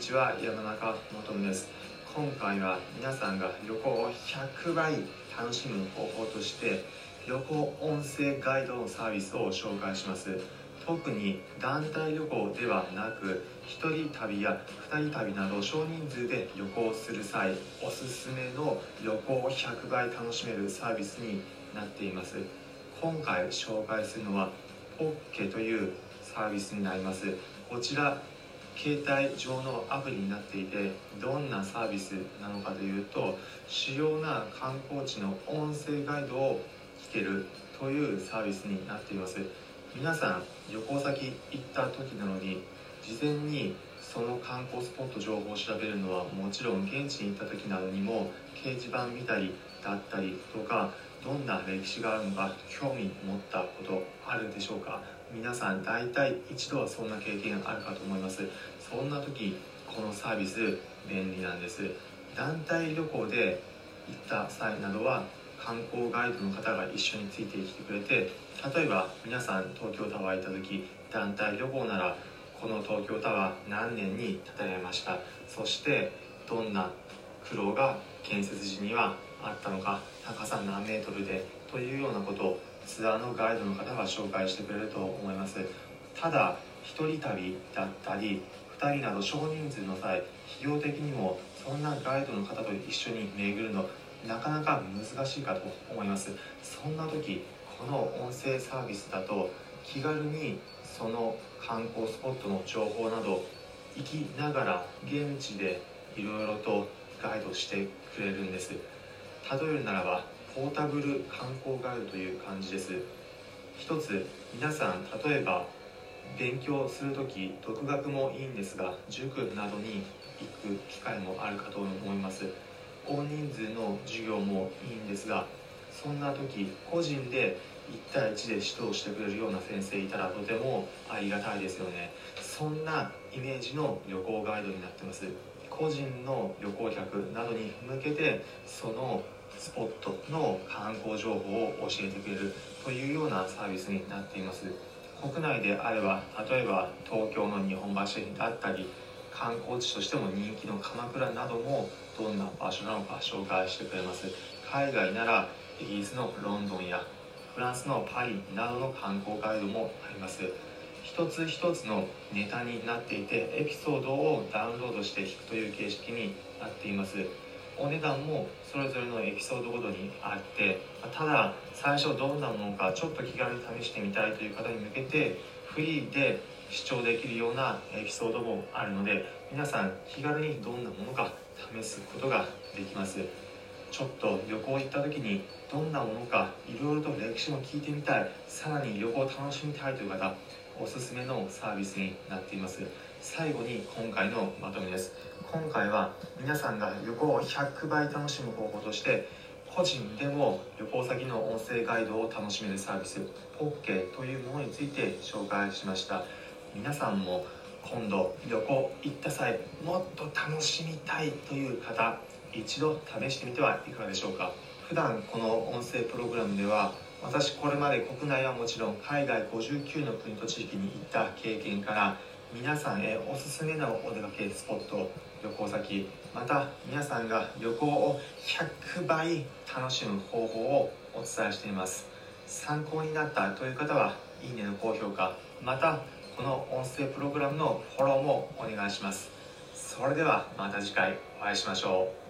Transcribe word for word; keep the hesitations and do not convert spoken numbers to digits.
ちは、山中もとむです。今回は皆さんが旅行をひゃくばい楽しむ方法として旅行音声ガイドのサービスを紹介します。特に団体旅行ではなくひとり旅やふたり旅など少人数で旅行する際、おすすめの旅行をひゃくばい楽しめるサービスになっています。今回紹介するのはポッケというサービスになります。こちら携帯上のアプリになっていて、どんなサービスなのかというと、主要な観光地の音声ガイドを聞けるというサービスになっています。皆さん旅行先行った時なのに、事前にその観光スポット情報を調べるのはもちろん、現地に行った時などにも掲示板見たりだったりとか、どんな歴史があるのか興味持ったことあるでしょうか。皆さん大体一度はそんな経験あるかと思います。そんな時このサービス便利なんです。団体旅行で行った際などは観光ガイドの方が一緒についてきてくれて、例えば皆さん東京タワー行った時、団体旅行ならこの東京タワー何年に建てられました、そしてどんな苦労が建設時にはあったのか、高さ何メートルでというようなことをツアーのガイドの方が紹介してくれると思います。ただひとり旅だったりふたりなど少人数の際、費用的にもそんなガイドの方と一緒に巡るのなかなか難しいかと思います。そんな時この音声サービスだと気軽にその観光スポットの情報など行きながら現地でいろいろとガイドしてくれるんです。例えるならばポータブル観光ガイドという感じです。一つ皆さん、例えば勉強するとき独学もいいんですが、塾などに行く機会もあるかと思います。大人数の授業もいいんですが、そんな時個人でいちたいいちで指導してくれるような先生いたらとてもありがたいですよね。そんなイメージの旅行ガイドになってます。個人の旅行客などに向けてそのスポットの観光情報を教えてくれるというようなサービスになっています。国内であれば例えば東京の日本橋だったり、観光地としても人気の鎌倉などもどんな場所なのか紹介してくれます。海外ならイギリスのロンドンやフランスのパリなどの観光ガイドもあります。一つ一つのネタになっていて、エピソードをダウンロードして聞くという形式になっています。お値段もそれぞれのエピソードごとにあって、ただ最初どんなものかちょっと気軽に試してみたいという方に向けてフリーで視聴できるようなエピソードもあるので、皆さん気軽にどんなものか試すことができます。ちょっと旅行行った時にどんなものかいろいろと歴史も聞いてみたい、さらに旅行を楽しみたいという方、おすすめのサービスになっています。最後に今回のまとめです。今回は皆さんが旅行をひゃくばい楽しむ方法として、個人でも旅行先の音声ガイドを楽しめるサービスポッケというものについて紹介しました。皆さんも今度旅行行った際、もっと楽しみたいという方、一度試してみてはいかがでしょうか。普段この音声プログラムでは、私これまで国内はもちろん海外ごじゅうきゅうの国と地域に行った経験から、皆さんへおすすめのお出かけスポット、旅行先、また皆さんが旅行をひゃくばい楽しむ方法をお伝えしています。参考になったという方はいいねの高評価、またこの音声プログラムのフォローもお願いします。それではまた次回お会いしましょう。